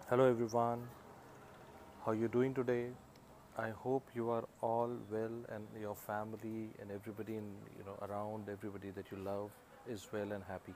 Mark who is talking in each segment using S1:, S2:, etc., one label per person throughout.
S1: Hello everyone, how you doing today? I hope you are all well and your family and everybody around everybody that you love is well and happy.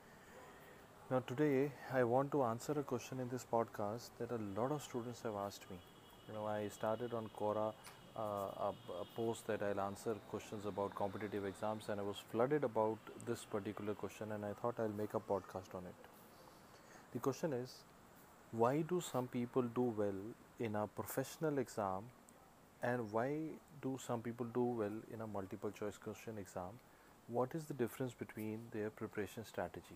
S1: Now today I want to answer a question in this podcast that a lot of students have asked me. I started on Quora a post that I'll answer questions about competitive exams, and I was flooded about this particular question, and I thought I'll make a podcast on it. The question is, why do some people do well in a professional exam, and why do some people do well in a multiple choice question exam? What is the difference between their preparation strategy?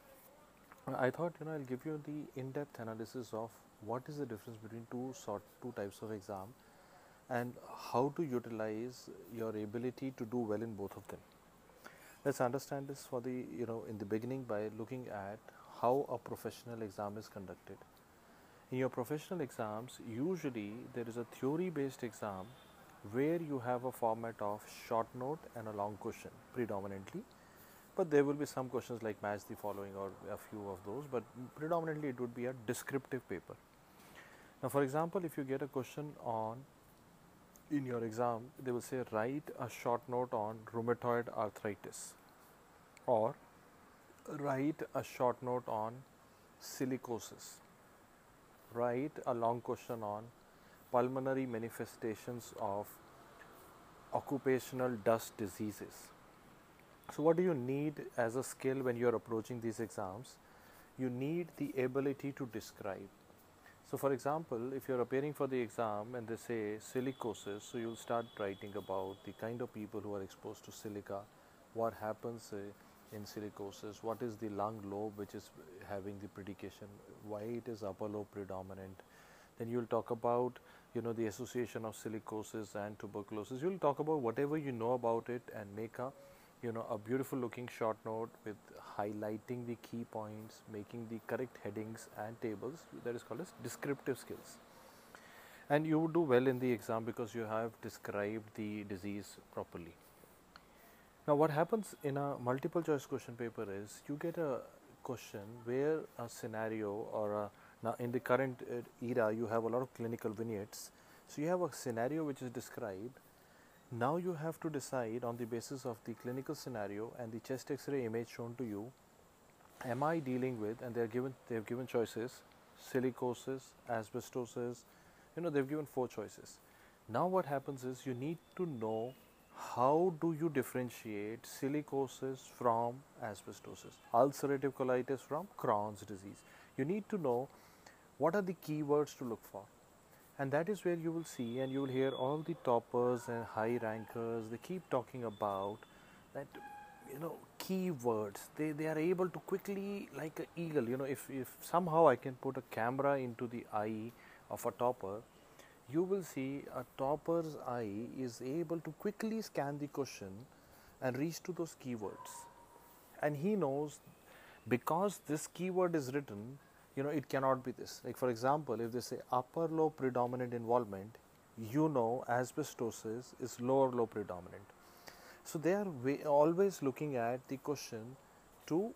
S1: I thought I'll give you the in-depth analysis of what is the difference between two types of exam, and how to utilize your ability to do well in both of them. Let's understand this for the in the beginning by looking at how a professional exam is conducted. In your professional exams, usually there is a theory based exam where you have a format of short note and a long question predominantly, but there will be some questions like match the following or a few of those, but predominantly it would be a descriptive paper. Now, for example, if you get a question on in your exam, they will say write a short note on rheumatoid arthritis, or write a short note on silicosis, write a long question on pulmonary manifestations of occupational dust diseases. So, what do you need as a skill when you are approaching these exams? You need the ability to describe. So, for example, if you're appearing for the exam and they say silicosis, so you'll start writing about the kind of people who are exposed to silica, what happens in silicosis, what is the lung lobe which is having the predication, why it is upper lobe predominant. Then you'll talk about the association of silicosis and tuberculosis. You'll talk about whatever you know about it and make a beautiful looking short note with highlighting the key points, making the correct headings and tables. That is called as descriptive skills. And you would do well in the exam because you have described the disease properly. Now, what happens in a multiple choice question paper is you get a question where a scenario now in the current era you have a lot of clinical vignettes. So you have a scenario which is described. Now you have to decide on the basis of the clinical scenario and the chest X-ray image shown to you. Am I dealing with, and they have given choices: silicosis, asbestosis. They've given 4 choices. Now what happens is you need to know how do you differentiate silicosis from asbestosis, ulcerative colitis from Crohn's disease. You need to know what are the keywords to look for. And that is where you will see and you will hear all the toppers and high rankers, they keep talking about that, keywords. They are able to quickly, like an eagle, if somehow I can put a camera into the eye of a topper, you will see a topper's eye is able to quickly scan the question and reach to those keywords. And he knows because this keyword is written, it cannot be this. Like for example, if they say upper lobe predominant involvement, asbestosis is lower lobe predominant. So they are always looking at the question to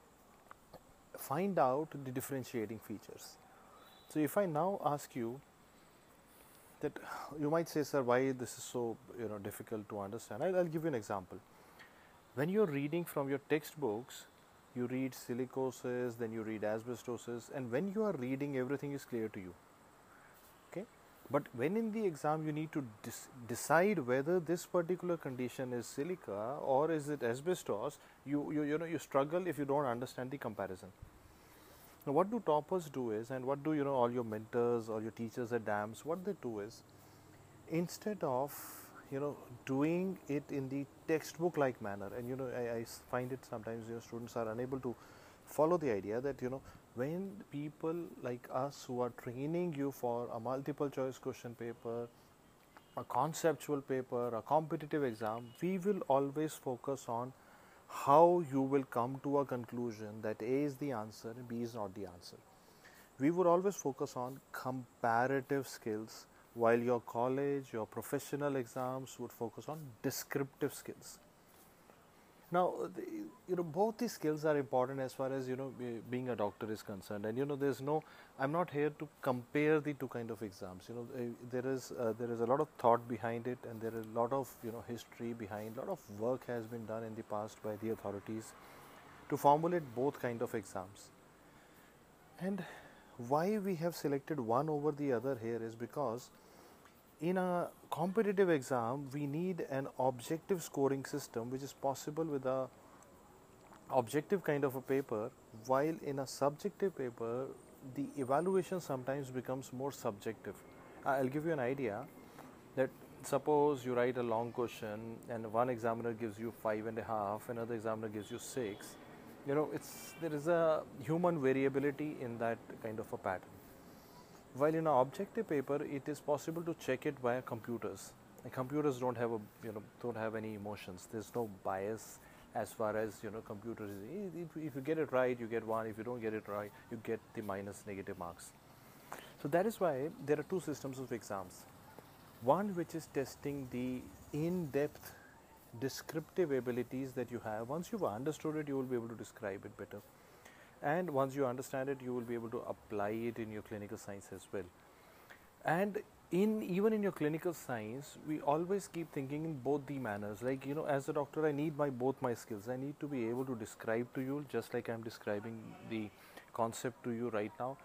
S1: find out the differentiating features. So if I now ask you that, you might say, sir, why this is so difficult to understand? I'll give you an example. When you're reading from your textbooks, you read silicosis, then you read asbestosis, and when you are reading, everything is clear to you. Okay, but when in the exam you need to decide whether this particular condition is silica or is it asbestos, you struggle if you don't understand the comparison. Now, what do toppers do is, and what do all your mentors or your teachers at DAMS, what they do is, instead of doing it in the textbook like manner, and I find it sometimes students are unable to follow the idea that when people like us who are training you for a multiple choice question paper, a conceptual paper, a competitive exam, we will always focus on how you will come to a conclusion that A is the answer and B is not the answer. We would always focus on comparative skills, while your college, your professional exams would focus on descriptive skills. Now, both these skills are important as far as being a doctor is concerned. And there's no, I'm not here to compare the two kind of exams. There is a lot of thought behind it, and there is a lot of history behind. A lot of work has been done in the past by the authorities to formulate both kind of exams. And why we have selected one over the other here is because in a competitive exam we need an objective scoring system which is possible with a objective kind of a paper, while in a subjective paper the evaluation sometimes becomes more subjective. I'll give you an idea that suppose you write a long question and one examiner gives you 5.5, another examiner gives you 6. There is a human variability in that kind of a pattern. While in an objective paper, it is possible to check it via computers. And computers don't have don't have any emotions. There's no bias as far as computers. If you get it right, you get 1. If you don't get it right, you get the minus negative marks. So that is why there are two systems of exams. One which is testing the in-depth descriptive abilities that you have. Once you've understood it, you will be able to describe it better. And once you understand it, you will be able to apply it in your clinical science as well. And even in your clinical science, we always keep thinking in both the manners. Like, as a doctor, I need both my skills. I need to be able to describe to you, just like I'm describing the concept to you right now.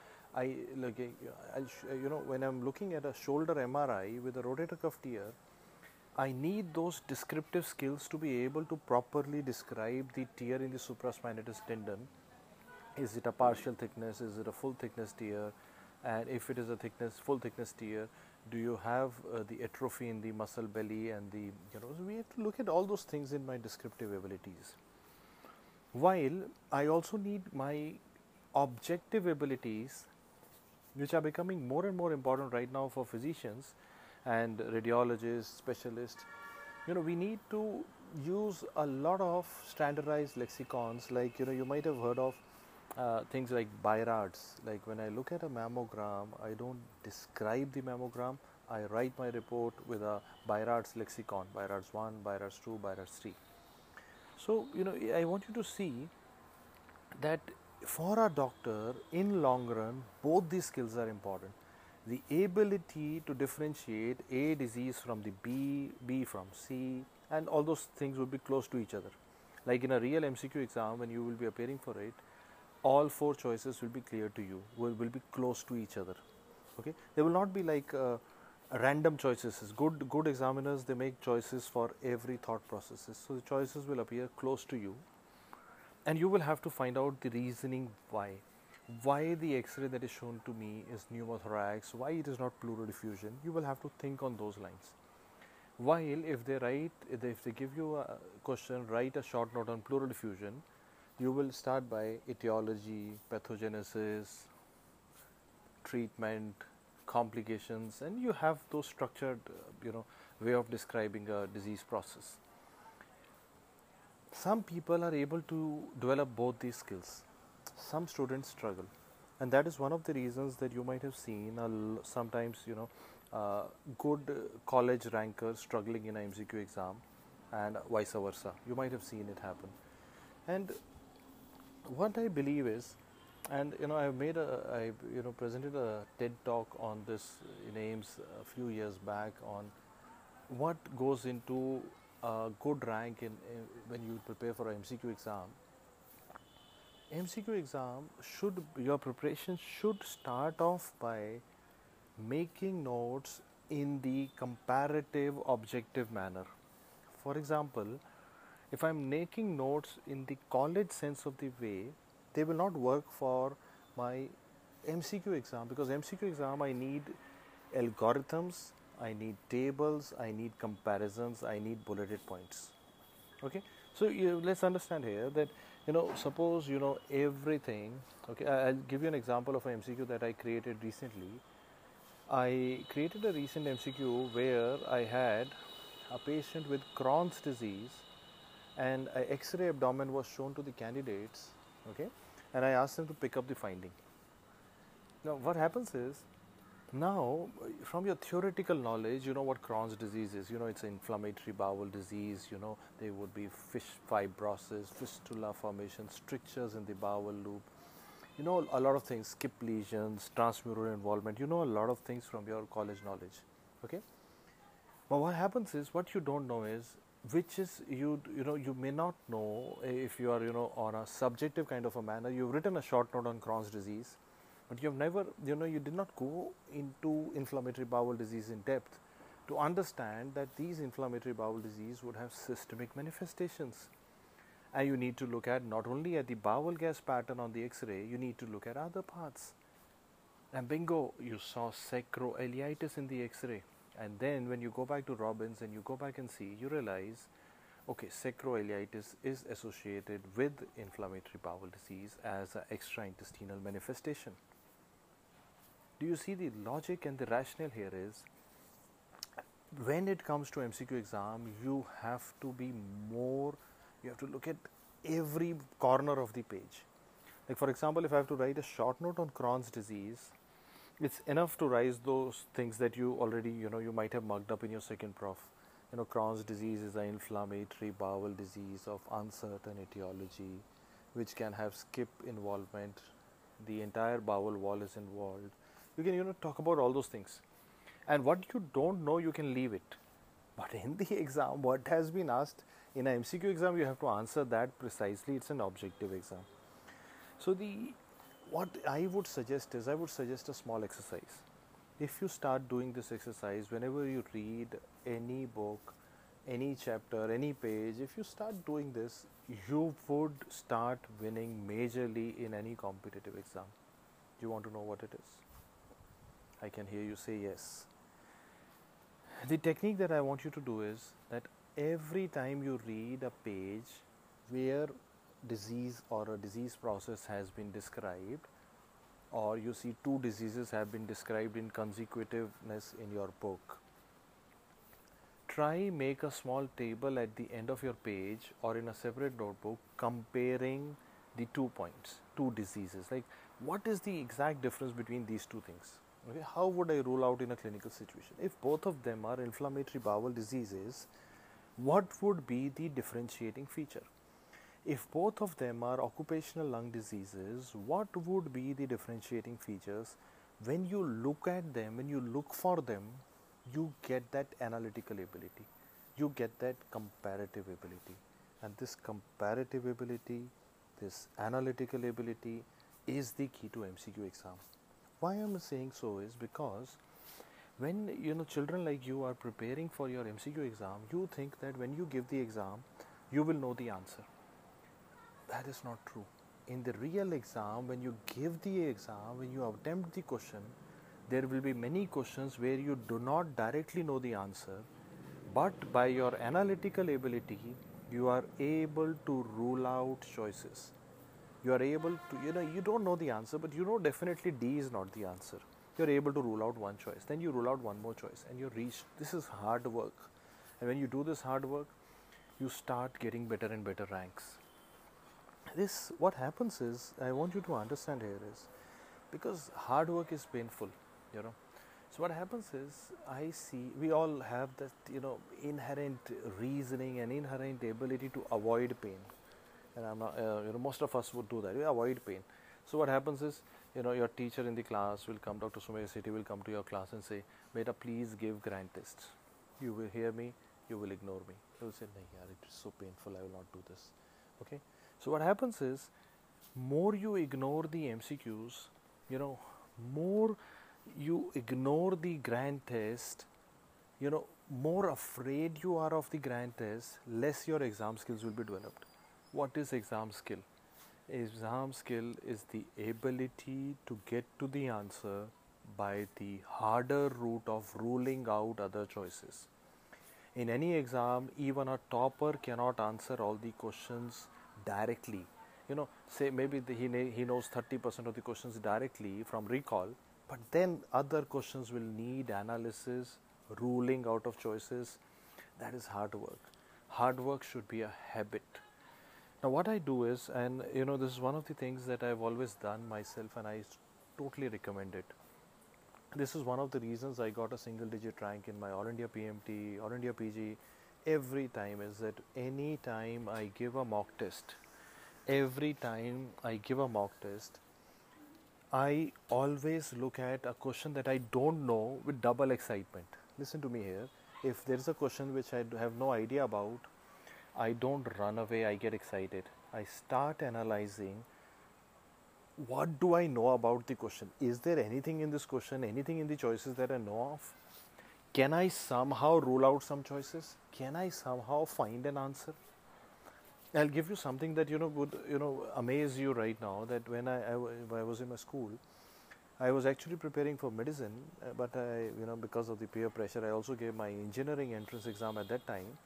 S1: When I'm looking at a shoulder MRI with a rotator cuff tear, I need those descriptive skills to be able to properly describe the tear in the supraspinatus tendon. Is it a partial thickness? Is it a full thickness tear? And if it is a full thickness tear, do you have the atrophy in the muscle belly and so we have to look at all those things in my descriptive abilities. While I also need my objective abilities, which are becoming more and more important right now for physicians and radiologists, specialists. We need to use a lot of standardized lexicons. Like, you might have heard of things like BI-RADS. Like, when I look at a mammogram, I don't describe the mammogram. I write my report with a BI-RADS lexicon, BI-RADS 1, BI-RADS 2, BI-RADS 3. So, I want you to see that for a doctor, in long run, both these skills are important. The ability to differentiate A disease from the B from C, and all those things will be close to each other. Like in a real MCQ exam, when you will be appearing for it, all 4 choices will be clear to you, will be close to each other. Okay, they will not be like random choices. Good examiners, they make choices for every thought processes. So the choices will appear close to you, and you will have to find out the reasoning why the X-ray that is shown to me is pneumothorax, why it is not pleural diffusion. You will have to think on those lines. While if they give you a question, write a short note on pleural diffusion, you will start by etiology, pathogenesis, treatment, complications, and you have those structured way of describing a disease process. Some people are able to develop both these skills. Some students struggle, and that is one of the reasons that you might have seen sometimes good college rankers struggling in an MCQ exam, and vice versa. You might have seen it happen. And what I believe is, and I presented a TED talk on this in AIIMS a few years back on what goes into a good rank when you prepare for an MCQ exam. MCQ exam your preparation should start off by making notes in the comparative objective manner. For example, if I'm making notes in the college sense of the way, they will not work for my MCQ exam, because MCQ exam I need algorithms, I need tables, I need comparisons, I need bulleted points. Okay, so let's understand here that suppose everything. Okay, I'll give you an example of an MCQ that I created recently. I created a recent MCQ where I had a patient with Crohn's disease, and an X-ray abdomen was shown to the candidates. Okay, and I asked them to pick up the finding. Now what happens is, Now, from your theoretical knowledge, you know what Crohn's disease is. You know, it's an inflammatory bowel disease. You know, there would be fish fibrosis, fistula formation, strictures in the bowel loop. You know, a lot of things, skip lesions, transmural involvement. You know, a lot of things from your college knowledge. Okay? But what happens is, what you don't know is, which is, you know, you may not know if you are, you know, on a subjective kind of a manner. You've written a short note on Crohn's disease, but you've never, you know, you did not go into inflammatory bowel disease in depth to understand that these inflammatory bowel disease would have systemic manifestations. And you need to look at not only at the bowel gas pattern on the X-ray, you need to look at other parts. And bingo, you saw sacroiliitis in the X-ray. And then when you go back to Robbins and you go back and see, you realize, okay, sacroiliitis is associated with inflammatory bowel disease as an extraintestinal manifestation. Do you see the logic and the rationale here is, when it comes to MCQ exam, you have to be more, you have to look at every corner of the page. Like for example, if I have to write a short note on Crohn's disease, it's enough to write those things that you already, you know, you might have mugged up in your second prof. You know, Crohn's disease is an inflammatory bowel disease of uncertain etiology, which can have skip involvement. The entire bowel wall is involved. You can, you know, talk about all those things. And what you don't know, you can leave it. But in the exam, what has been asked in an MCQ exam, you have to answer that precisely. It's an objective exam. So what I would suggest is, I would suggest a small exercise. If you start doing this exercise, whenever you read any book, any chapter, any page, if you start doing this, you would start winning majorly in any competitive exam. Do you want to know what it is? I can hear you say yes. The technique that I want you to do is that every time you read a page where disease or a disease process has been described, or you see two diseases have been described in consecutiveness in your book, try make a small table at the end of your page or in a separate notebook comparing the 2 points, two diseases. Like, what is the exact difference between these two things? Okay, how would I rule out in a clinical situation? If both of them are inflammatory bowel diseases, what would be the differentiating feature? If both of them are occupational lung diseases, what would be the differentiating features? When you look at them, when you look for them, you get that analytical ability, you get that comparative ability. And this comparative ability, this analytical ability is the key to MCQ exam. Why I am saying so is because when, you know, children like you are preparing for your MCQ exam, you think that when you give the exam, you will know the answer. That is not true. In the real exam, when you give the exam, when you attempt the question, there will be many questions where you do not directly know the answer, but by your analytical ability, you are able to rule out choices. You are able to, you know, you don't know the answer, but you know definitely D is not the answer. You're able to rule out one choice, then you rule out one more choice, and you reach. This is hard work. And when you do this hard work, you start getting better and better ranks. This, what happens is, I want you to understand here is, because hard work is painful, you know. So what happens is, I see we all have that, you know, inherent reasoning and inherent ability to avoid pain. And I'm not, you know, most of us would do that. We avoid pain. So what happens is, you know, your teacher in the class will come, Dr. Sumaya Sethi will come to your class and say, "Beta, please give grand tests." You will hear me, you will ignore me. You will say, "No, yaar, it is so painful, I will not do this." Okay. So what happens is, more you ignore the MCQs, you know, more you ignore the grand test, you know, more afraid you are of the grand test, less your exam skills will be developed. What is exam skill? Exam skill is the ability to get to the answer by the harder route of ruling out other choices. In any exam, even a topper cannot answer all the questions directly. You know, say maybe he knows 30% of the questions directly from recall, but then other questions will need analysis, ruling out of choices. That is hard work. Hard work should be a habit. Now what I do is, and you know, this is one of the things that I've always done myself and I totally recommend it. This is one of the reasons I got a single digit rank in my All India PMT, All India PG every time, is that any time I give a mock test, every time I give a mock test, I always look at a question that I don't know with double excitement. Listen to me here. If there is a question which I have no idea about, I don't run away, I get excited. I start analyzing, what do I know about the question? Is there anything in this question, anything in the choices that I know of? Can I somehow rule out some choices? Can I somehow find an answer? I'll give you something that would amaze you right now. That when I was in my school, I was actually preparing for medicine, but because of the peer pressure, I also gave my engineering entrance exam at that time,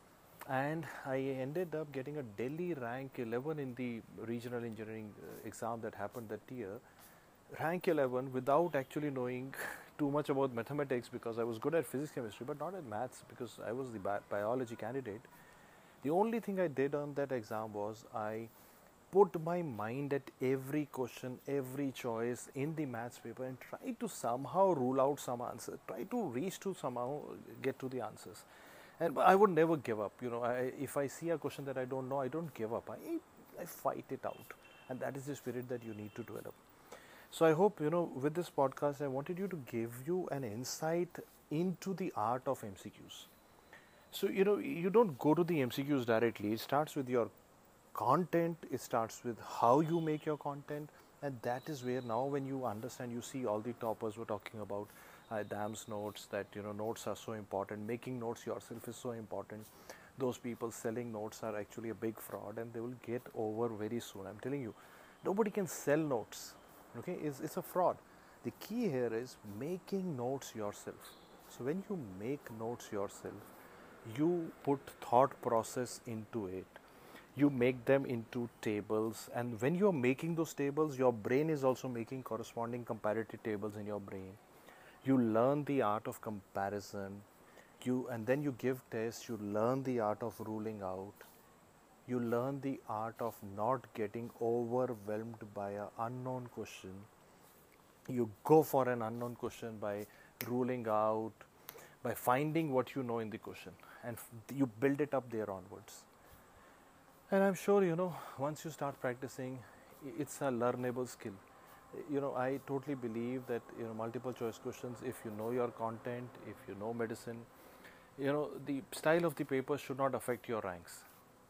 S1: and I ended up getting a Delhi rank 11 in the regional engineering exam that happened that year. Rank 11 without actually knowing too much about mathematics, because I was good at physics, chemistry, but not at maths because I was the biology candidate. The only thing I did on that exam was I put my mind at every question, every choice in the maths paper and try to somehow rule out some answer, try to reach to somehow get to the answers. And I would never give up. If I see a question that I don't know, I don't give up. I fight it out. And that is the spirit that you need to develop. So I hope, with this podcast, I wanted you to give you an insight into the art of MCQs. So, you don't go to the MCQs directly. It starts with your content, it starts with how you make your content, and that is where now when you understand, you see all the toppers were talking about DAMS notes, that notes are so important, making notes yourself is so important. Those people selling notes are actually a big fraud, and they will get over very soon. I'm telling you, nobody can sell notes. Okay, it's a fraud. The key here is making notes yourself. So when you make notes yourself, you put thought process into it. You make them into tables, and when you're making those tables, your brain is also making corresponding comparative tables in your brain. You learn the art of comparison, and then you give tests. You learn the art of ruling out. You learn the art of not getting overwhelmed by an unknown question. You go for an unknown question by ruling out, by finding what you know in the question, and you build it up there onwards. And I'm sure, once you start practicing, it's a learnable skill. I totally believe that, multiple choice questions, if you know your content, if you know medicine, the style of the paper should not affect your ranks.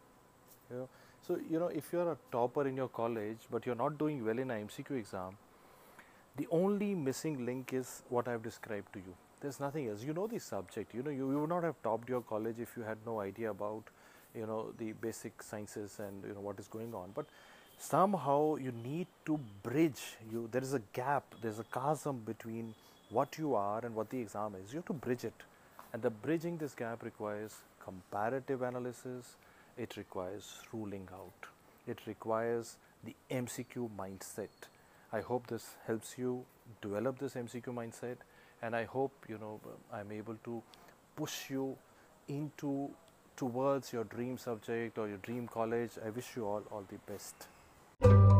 S1: So, if you're a topper in your college, but you're not doing well in an MCQ exam, the only missing link is what I've described to you. There's nothing else. You know the subject. You would not have topped your college if you had no idea about, the basic sciences and, what is going on. But somehow you need to bridge. There is a gap, there's a chasm between what you are and what the exam is. You have to bridge it. And the bridging this gap requires comparative analysis. It requires ruling out. It requires the MCQ mindset. I hope this helps you develop this MCQ mindset, and I hope I'm able to push you towards your dream subject or your dream college. I wish you all the best.